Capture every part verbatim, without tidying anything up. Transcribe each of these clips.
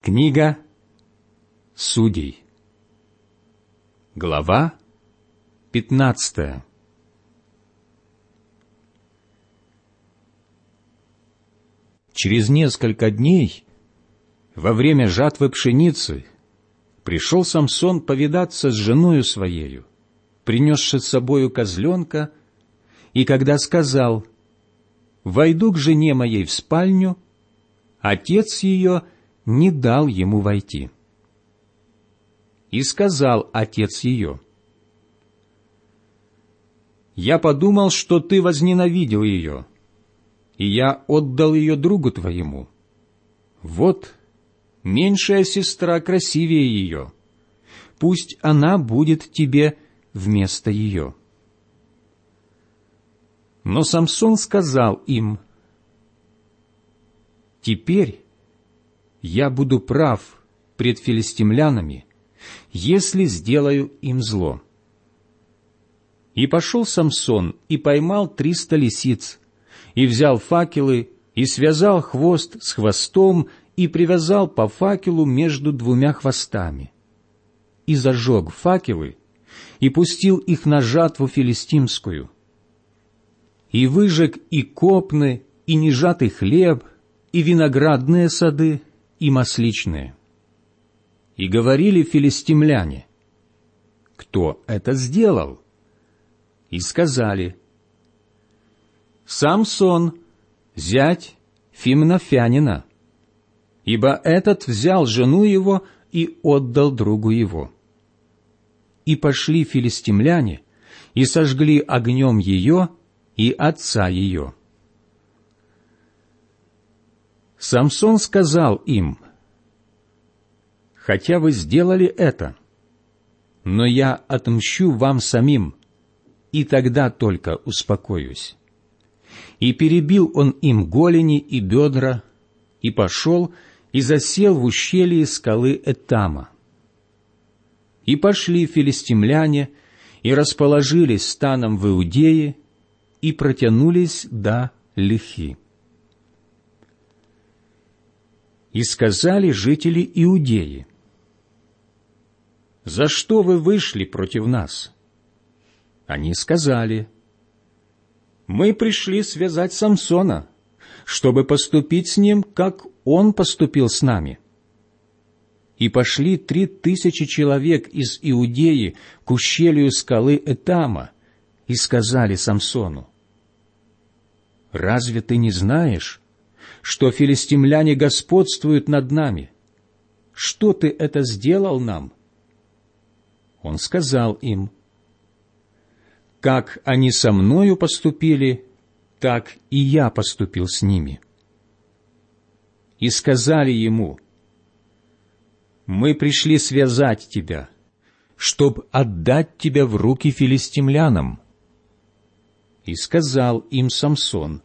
Книга Судей, глава пятнадцатая. Через несколько дней, во время жатвы пшеницы, пришел Самсон повидаться с женою своею, принесши с собою козленка, и когда сказал: «Войду к жене моей в спальню», отец ее не дал ему войти. И сказал отец ее: «Я подумал, что ты возненавидел ее, и я отдал ее другу твоему. Вот, меньшая сестра красивее ее, пусть она будет тебе вместо ее». Но Самсон сказал им: «Теперь я буду прав пред филистимлянами, если сделаю им зло». И пошел Самсон и поймал триста лисиц, и взял факелы, и связал хвост с хвостом, и привязал по факелу между двумя хвостами, и зажег факелы, и пустил их на жатву филистимскую, и выжег и копны, и нежатый хлеб, и виноградные сады, и масличные. И говорили филистимляне: «Кто это сделал?» И сказали: «Самсон, зять Фимнафянина, ибо этот взял жену его и отдал другу его». И пошли филистимляне, и сожгли огнем ее и отца ее. Самсон сказал им: «Хотя вы сделали это, но я отмщу вам самим, и тогда только успокоюсь». И перебил он им голени и бедра, и пошел, и засел в ущелье скалы Этама. И пошли филистимляне, и расположились станом в Иудее, и протянулись до Лехи. И сказали жители Иудеи: «За что вы вышли против нас?» Они сказали: «Мы пришли связать Самсона, чтобы поступить с ним, как он поступил с нами». И пошли три тысячи человек из Иудеи к ущелью скалы Этама, и сказали Самсону: «Разве ты не знаешь, что филистимляне господствуют над нами? Что ты это сделал нам?» Он сказал им: «Как они со мною поступили, так и я поступил с ними». И сказали ему: «Мы пришли связать тебя, чтоб отдать тебя в руки филистимлянам». И сказал им Самсон: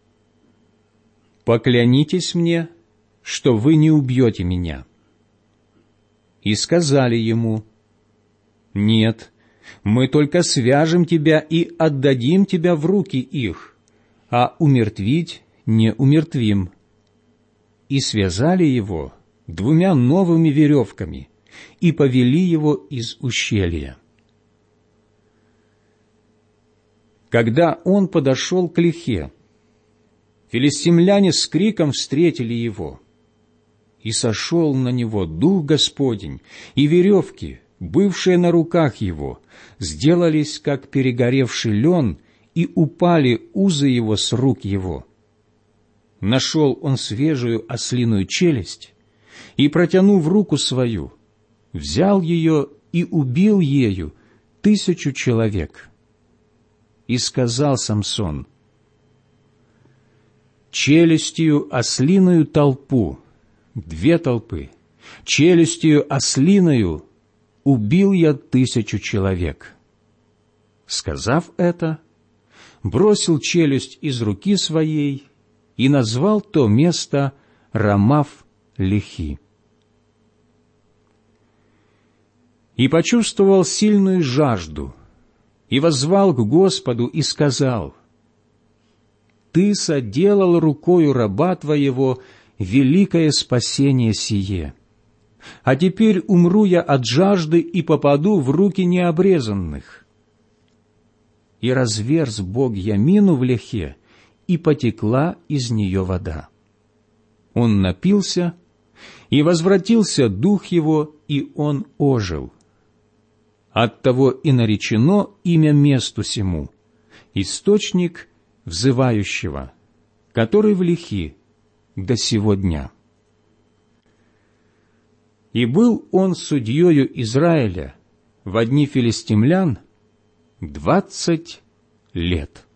«Поклянитесь мне, что вы не убьете меня». И сказали ему: «Нет, мы только свяжем тебя и отдадим тебя в руки их, а умертвить не умертвим». И связали его двумя новыми веревками и повели его из ущелья. Когда он подошел к Лехе, филистимляне с криком встретили его, и сошел на него Дух Господень, и веревки, бывшие на руках его, сделались, как перегоревший лен, и упали узы его с рук его. Нашел он свежую ослиную челюсть, и, протянув руку свою, взял ее и убил ею тысячу человек. И сказал Самсон: «Челюстью ослиную толпу, две толпы, челюстью ослиною убил я тысячу человек». Сказав это, бросил челюсть из руки своей и назвал то место Рамав-Лехи. И почувствовал сильную жажду, и воззвал к Господу и сказал: «Ты соделал рукою раба твоего великое спасение сие, а теперь умру я от жажды и попаду в руки необрезанных». И разверз Бог ямину в лехе, и потекла из нее вода. Он напился, и возвратился дух его, и он ожил. Оттого и наречено имя месту сему — источник взывающего, который в лехи до сего дня. И был он судьею Израиля во дни филистимлян двадцать лет.